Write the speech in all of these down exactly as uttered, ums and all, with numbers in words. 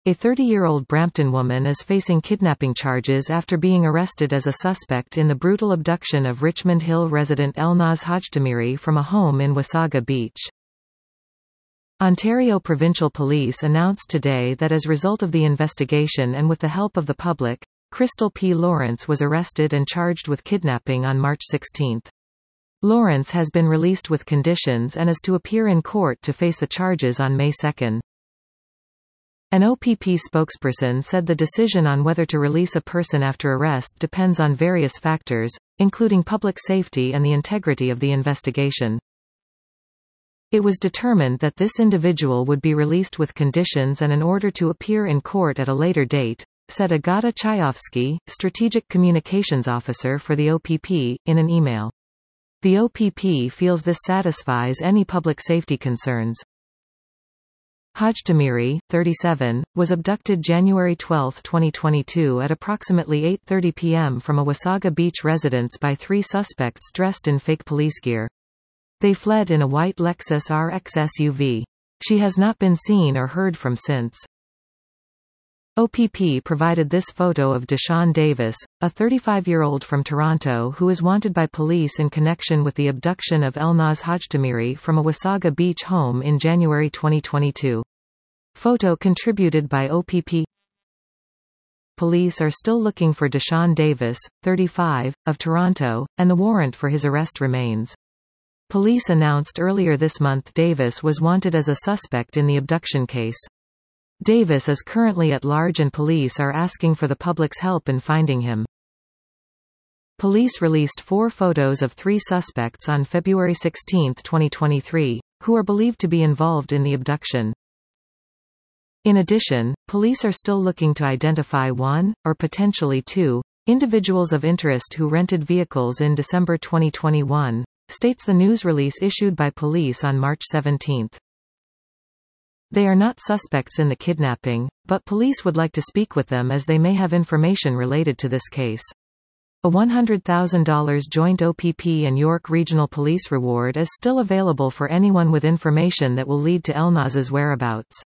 A thirty-year-old Brampton woman is facing kidnapping charges after being arrested as a suspect in the brutal abduction of Richmond Hill resident Elnaz Hajtamiri from a home in Wasaga Beach. Ontario Provincial Police announced today that as a result of the investigation and with the help of the public, Crystal P. Lawrence was arrested and charged with kidnapping on March sixteenth. Lawrence has been released with conditions and is to appear in court to face the charges on May second. An O P P spokesperson said the decision on whether to release a person after arrest depends on various factors, including public safety and the integrity of the investigation. It was determined that this individual would be released with conditions and an order to appear in court at a later date, said Agata Chayovsky, Strategic Communications Officer for the O P P, in an email. The O P P feels this satisfies any public safety concerns. Hajtamiri, thirty-seven, was abducted January twelfth twenty twenty-two at approximately eight thirty p m from a Wasaga Beach residence by three suspects dressed in fake police gear. They fled in a white Lexus R X S U V. She has not been seen or heard from since. O P P provided this photo of Deshaun Davis, a thirty-five-year-old from Toronto who is wanted by police in connection with the abduction of Elnaz Hajtamiri from a Wasaga Beach home in January twenty twenty-two. Photo contributed by O P P. Police are still looking for Deshaun Davis, thirty-five, of Toronto, and the warrant for his arrest remains. Police announced earlier this month Davis was wanted as a suspect in the abduction case. Davis is currently at large and police are asking for the public's help in finding him. Police released four photos of three suspects on February sixteenth twenty twenty-three, who are believed to be involved in the abduction. In addition, police are still looking to identify one, or potentially two, individuals of interest who rented vehicles in December twenty twenty-one, states the news release issued by police on March seventeenth. They are not suspects in the kidnapping, but police would like to speak with them as they may have information related to this case. A one hundred thousand dollars joint O P P and York Regional Police reward is still available for anyone with information that will lead to Elnaz's whereabouts.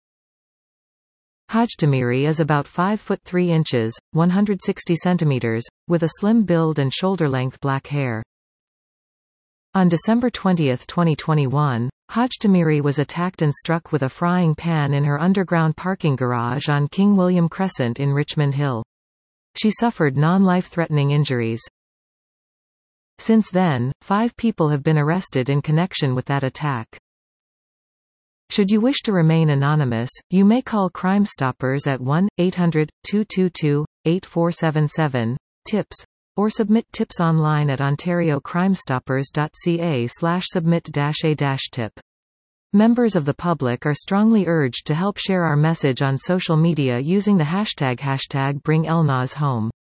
Hajtamiri is about five foot three inches, one hundred sixty centimeters, with a slim build and shoulder-length black hair. On December twentieth twenty twenty-one, Hajtamiri was attacked and struck with a frying pan in her underground parking garage on King William Crescent in Richmond Hill. She suffered non-life-threatening injuries. Since then, five people have been arrested in connection with that attack. Should you wish to remain anonymous, you may call Crime Stoppers at one eight hundred two two two eight four seven seven, TIPS, or submit tips online at ontario crime stoppers dot c a slash submit dash a dash tip. Members of the public are strongly urged to help share our message on social media using the hashtag hashtag Bring Elnaz Home.